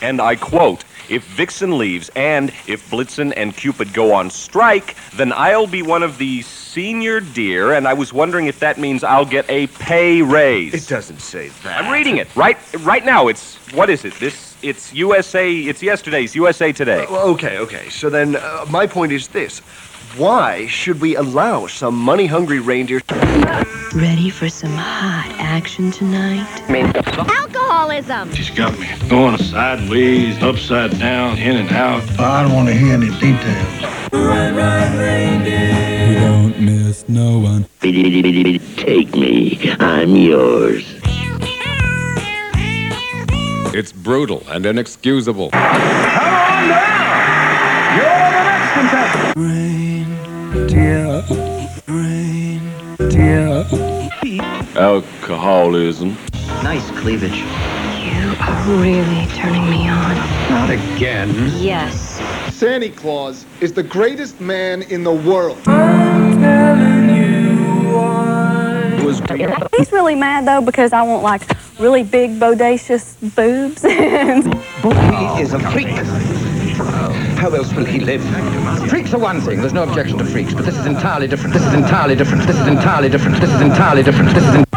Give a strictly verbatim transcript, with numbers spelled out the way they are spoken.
and I quote, "If Vixen leaves and if Blitzen and Cupid go on strike, then I'll be one of the senior deer, and I was wondering if that means I'll get a pay raise." It doesn't say that. I'm reading it right right now. It's what is it? This it's U S A. It's yesterday's U S A Today. Uh, okay, okay. So then, uh, my point is this: why should we allow some money-hungry reindeer? Ready for some hot action tonight? Alcoholism. She's got me going sideways, upside down, in and out. I don't want to hear any details. Run, run, reindeer. You don't miss no one. Take me, I'm yours. It's brutal and inexcusable. Come on down! You're the next contestant. Reindeer, reindeer. Alcoholism. Nice cleavage. You are really turning me on. Not again. Yes. Santa Claus is the greatest man in the world. I'm telling you why. He's really mad, though, because I want, like, really big, bodacious boobs. He is a freak. How else will he live? Freaks are one thing. There's no objection to freaks, but this is entirely different. This is entirely different. This is entirely different. This is entirely different. This is.